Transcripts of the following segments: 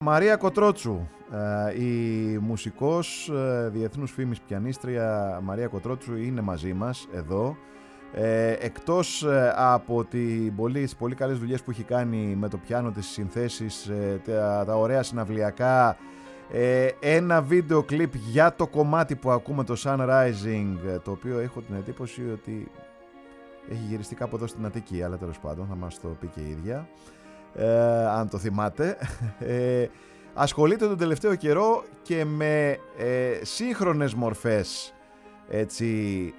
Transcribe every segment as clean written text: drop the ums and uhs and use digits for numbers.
Μαρία Κοτρότσου, η μουσικός διεθνούς φήμης πιανίστρια Μαρία Κοτρότσου είναι μαζί μας εδώ. Εκτός από τις πολύ καλές δουλειές που έχει κάνει με το πιάνο της, συνθέσεις, τα ωραία συναυλιακά, ένα βίντεο κλιπ για το κομμάτι που ακούμε, το Sun Rising, το οποίο έχω την εντύπωση ότι έχει γυριστεί κάπου εδώ στην Αττική, αλλά τέλος πάντων θα μας το πει και η ίδια, αν το θυμάται. Ασχολείται τον τελευταίο καιρό και με σύγχρονες μορφές, έτσι,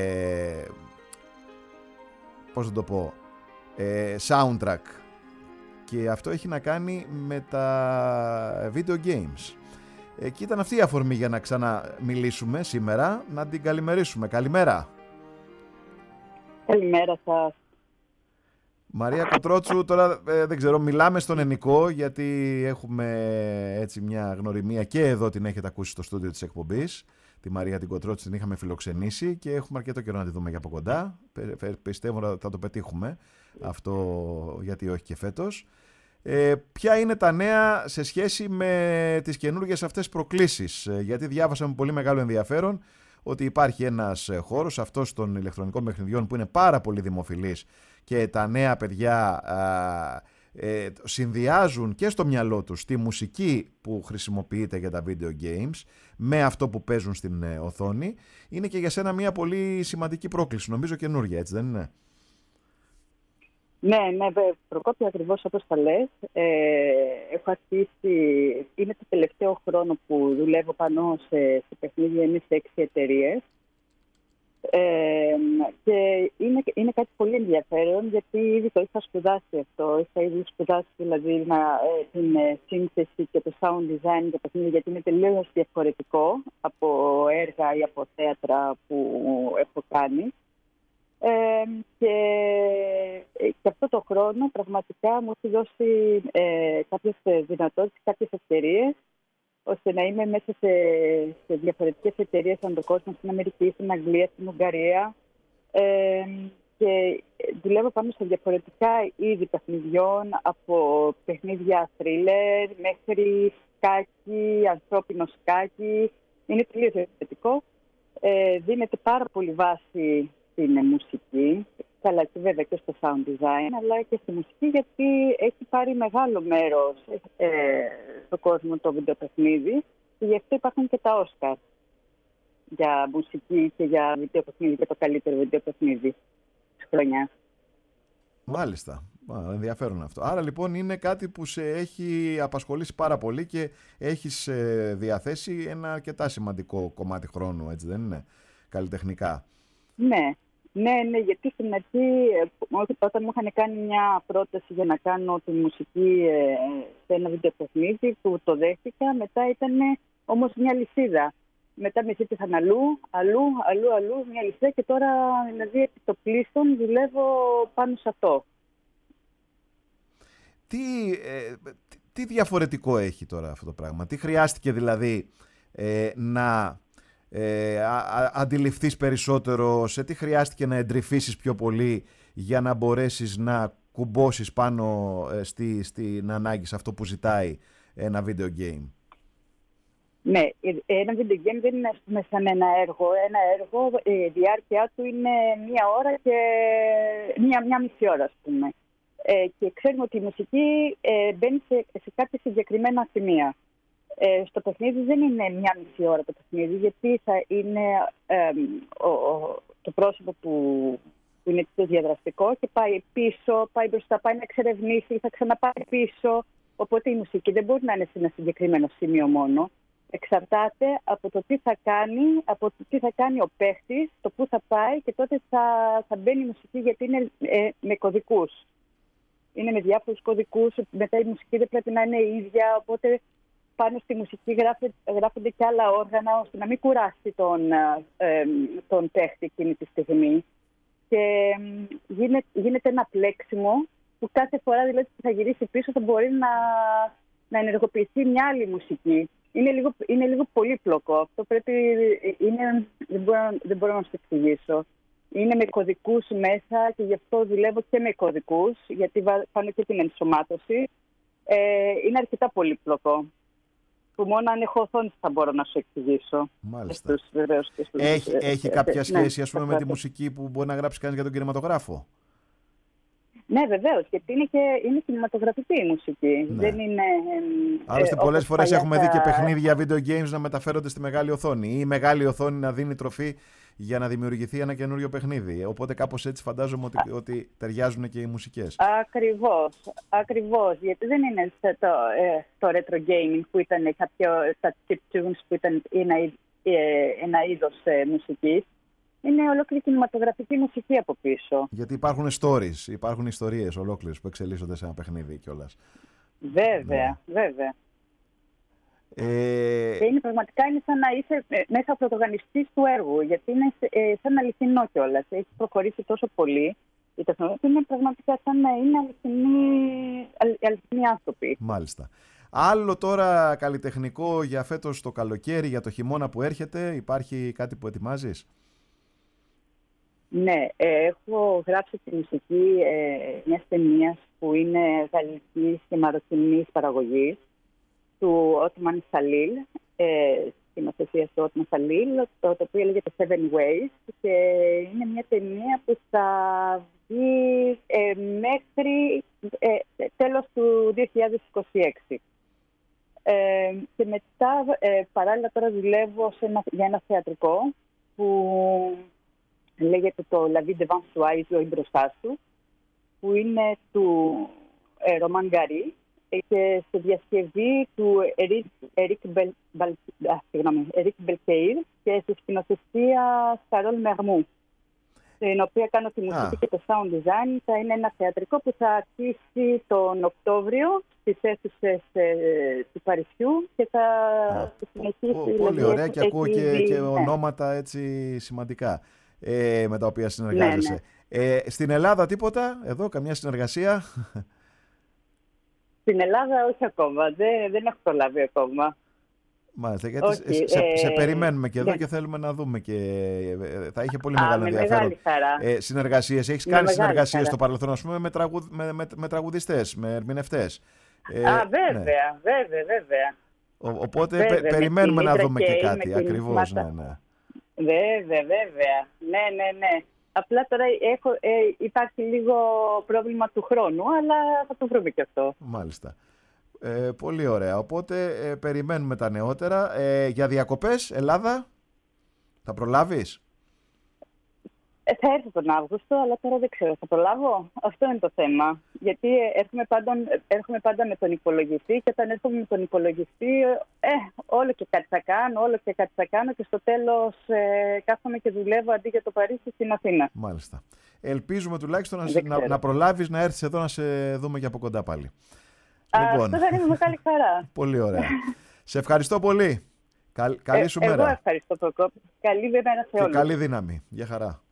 πώς να το πω, soundtrack, και αυτό έχει να κάνει με τα video games. Και ήταν αυτή η αφορμή για να ξαναμιλήσουμε σήμερα, να την καλημερίσουμε. Καλημέρα. Καλημέρα σας. Μαρία Κοτρότσου, τώρα δεν ξέρω, μιλάμε στον Ενικό γιατί έχουμε έτσι μια γνωριμία και εδώ την έχετε ακούσει στο στούντιο της εκπομπής. Τη Μαρία την Κοτρότσου την είχαμε φιλοξενήσει και έχουμε αρκετό καιρό να τη δούμε για από κοντά. Πιστεύω θα το πετύχουμε αυτό, γιατί όχι και φέτος. Ποια είναι τα νέα σε σχέση με τις καινούργιες αυτές προκλήσεις? Γιατί διάβασα με πολύ μεγάλο ενδιαφέρον ότι υπάρχει ένας χώρος, αυτός των ηλεκτρονικών παιχνιδιών, που είναι πάρα πολύ δημοφιλής και τα νέα παιδιά συνδυάζουν και στο μυαλό τους τη μουσική που χρησιμοποιείται για τα video games με αυτό που παίζουν στην οθόνη. Είναι και για σένα μια πολύ σημαντική πρόκληση, νομίζω καινούργια, έτσι δεν είναι? Ναι, Προκόπη, ακριβώς όπως τα λες. Έχω αρχίσει, είναι το τελευταίο χρόνο που δουλεύω πάνω σε παιχνίδια, είμαι σε 6 εταιρείες. Και είναι κάτι πολύ ενδιαφέρον, γιατί ήδη το είχα σπουδάσει αυτό. Είχα ήδη σπουδάσει δηλαδή την σύνθεση και το sound design για παιχνίδια, γιατί είναι τελείως διαφορετικό από έργα ή από θέατρα που έχω κάνει. Και αυτό το χρόνο πραγματικά μου έχει δώσει κάποιες δυνατότητες, κάποιες ευκαιρίες, ώστε να είμαι μέσα σε διαφορετικές εταιρείες ανά τον κόσμο, στην Αμερική, στην Αγγλία, στην Ουγγαρία, και δουλεύω πάνω σε διαφορετικά είδη παιχνιδιών, από παιχνίδια thriller μέχρι σκάκι, ανθρώπινο σκάκι. Είναι τελείως διαφορετικό. Δίνεται πάρα πολύ βάση στην μουσική, καλά και βέβαια και στο sound design, αλλά και στη μουσική, γιατί έχει πάρει μεγάλο μέρος στον κόσμο το βιντεοπαιχνίδι, και γι' αυτό υπάρχουν και τα Όσκαρ για μουσική και για βιντεοπαιχνίδι, και το καλύτερο βιντεοπαιχνίδι της χρονιάς. Μάλιστα. Ενδιαφέρον αυτό. Άρα λοιπόν είναι κάτι που σε έχει απασχολήσει πάρα πολύ και έχεις διαθέσει ένα αρκετά σημαντικό κομμάτι χρόνου, έτσι δεν είναι, καλλιτεχνικά? Ναι, γιατί στην αρχή, όταν μου είχαν κάνει μια πρόταση για να κάνω τη μουσική σε ένα βιντεοπαιχνίδι, που το δέχτηκα, μετά ήταν όμως μια λυσίδα. Μετά με ζήτησαν αλλού, μια λυσίδα, και τώρα δηλαδή επί το πλήστον δουλεύω πάνω σε αυτό. Τι διαφορετικό έχει τώρα αυτό το πράγμα? Τι χρειάστηκε δηλαδή να αντιληφθείς περισσότερο? Σε τι χρειάστηκε να εντρυφήσεις πιο πολύ για να μπορέσεις να κουμπώσεις πάνω στην ανάγκη, σε αυτό που ζητάει ένα video game? Ναι, ένα video game δεν είναι σαν ένα έργο. Ένα έργο, η διάρκεια του είναι μία ώρα και μία μισή ώρα, ας πούμε. Και ξέρουμε ότι η μουσική μπαίνει σε κάποια συγκεκριμένα σημεία. Στο παιχνίδι δεν είναι μία μισή ώρα το παιχνίδι, γιατί θα είναι το πρόσωπο που είναι το διαδραστικό και πάει πίσω, πάει μπροστά, πάει να εξερευνήσει, θα ξαναπάει πίσω. Οπότε η μουσική δεν μπορεί να είναι σε ένα συγκεκριμένο σημείο μόνο. Εξαρτάται από το τι θα κάνει, από το τι θα κάνει ο παίχτης, το πού θα πάει, και τότε θα μπαίνει η μουσική, γιατί είναι με κωδικούς. Είναι με διάφορους κωδικούς, μετά η μουσική δεν πρέπει να είναι η ίδια, οπότε πάνω στη μουσική γράφονται και άλλα όργανα, ώστε να μην κουράσει τον παίχτη εκείνη τη στιγμή. Και γίνεται ένα πλέξιμο που κάθε φορά δηλαδή που θα γυρίσει πίσω θα μπορεί να ενεργοποιηθεί μια άλλη μουσική. Είναι λίγο πολύπλοκο. Αυτό δεν μπορώ να σου εξηγήσω. Είναι με κωδικούς μέσα, και γι' αυτό δουλεύω και με κωδικούς, γιατί πάνω και την ενσωμάτωση. Είναι αρκετά πολύπλοκο. Που μόνο αν έχω οθόνη θα μπορώ να σου εξηγήσω. Μάλιστα. Έχει κάποια σχέση, ας πούμε, με τη μουσική που μπορεί να γράψει κανείς για τον κινηματογράφο? Ναι, βεβαίως, γιατί είναι κινηματογραφική η μουσική. Ναι. Δεν είναι. Άλλωστε, πολλές φορές έχουμε δει και παιχνίδια video games να μεταφέρονται στη μεγάλη οθόνη, ή η μεγάλη οθόνη να δίνει τροφή για να δημιουργηθεί ένα καινούριο παιχνίδι. Οπότε κάπως έτσι φαντάζομαι ότι ταιριάζουν και οι μουσικές. Ακριβώς. Γιατί δεν είναι το retro gaming που ήταν τα chip tunes που ήταν ένα είδος μουσικής. Είναι ολόκληρη κινηματογραφική μουσική από πίσω. Γιατί υπάρχουν stories, υπάρχουν ιστορίες ολόκληρες που εξελίσσονται σε ένα παιχνίδι κιόλας. Βέβαια. Και πραγματικά είναι σαν να είσαι μέσα πρωταγωνιστής του έργου, γιατί είναι σαν αληθινό κιόλας. Έχει προχωρήσει τόσο πολύ η τεχνολογία, είναι πραγματικά σαν να είναι αληθινοί άνθρωποι. Μάλιστα. Άλλο τώρα καλλιτεχνικό για φέτος το καλοκαίρι, για το χειμώνα που έρχεται, υπάρχει κάτι που ετοιμάζεις? Ναι, έχω γράψει τη μουσική μιας ταινίας που είναι γαλλικής και μαροκινής παραγωγής, του Ότμαν Σαλίλ, σκηνοθεσίας του Ότμαν Σαλίλ, το οποίο λέγεται Seven Ways, και είναι μια ταινία που θα βγει μέχρι τέλος του 2026. Και μετά, παράλληλα τώρα δουλεύω για ένα θεατρικό που λέγεται το La vie devant soi, η ζωή μπροστά σου, που είναι του Ρωμάν Γκαρί και σε διασκευή του Ερικ Μπελκέιρ και σε σκηνοθεσία Καρόλ Μερμού, στην οποία κάνω τη μουσική και το sound design. Θα είναι ένα θεατρικό που θα αρχίσει τον Οκτώβριο στις αίθουσες του Παρισιού και θα συνεχίσει. Πολύ ωραία, και ακούω και ονόματα έτσι σημαντικά με τα οποία συνεργάζεσαι. Ναι. Στην Ελλάδα τίποτα, εδώ καμιά συνεργασία? Στην Ελλάδα όχι ακόμα, δεν έχω προλάβει ακόμα. Μάλιστα, γιατί σε περιμένουμε και εδώ και θέλουμε να δούμε, και θα είχε πολύ μεγάλο ενδιαφέρον. Συνεργασίες, έχεις κάνει συνεργασίες στο παρελθόν, ας πούμε, με τραγουδιστές, με ερμηνευτές? Βέβαια. Οπότε περιμένουμε να δούμε και κάτι, ακριβώς, ναι. Βέβαια, ναι. Απλά τώρα υπάρχει λίγο πρόβλημα του χρόνου, αλλά θα το βρούμε και αυτό. Μάλιστα. Πολύ ωραία. Οπότε περιμένουμε τα νεότερα. Για διακοπές, Ελλάδα, θα προλάβεις? Θα έρθω τον Αύγουστο, αλλά τώρα δεν ξέρω, θα προλάβω. Αυτό είναι το θέμα. Γιατί έρχομαι πάντα με τον υπολογιστή, και όταν έρχομαι με τον υπολογιστή, όλο και κάτι θα κάνω, και στο τέλος κάθομαι και δουλεύω αντί για το Παρίσι στην Αθήνα. Μάλιστα. Ελπίζουμε τουλάχιστον να προλάβεις να έρθεις εδώ να σε δούμε και από κοντά πάλι. Λοιπόν, αυτό θα είναι μεγάλη χαρά. Πολύ ωραία. Σε ευχαριστώ πολύ. Καλή σου μέρα. Εγώ ευχαριστώ, Προκόπη. Καλή μέρα σε όλους. Και καλή δύναμη. Γεια χαρά.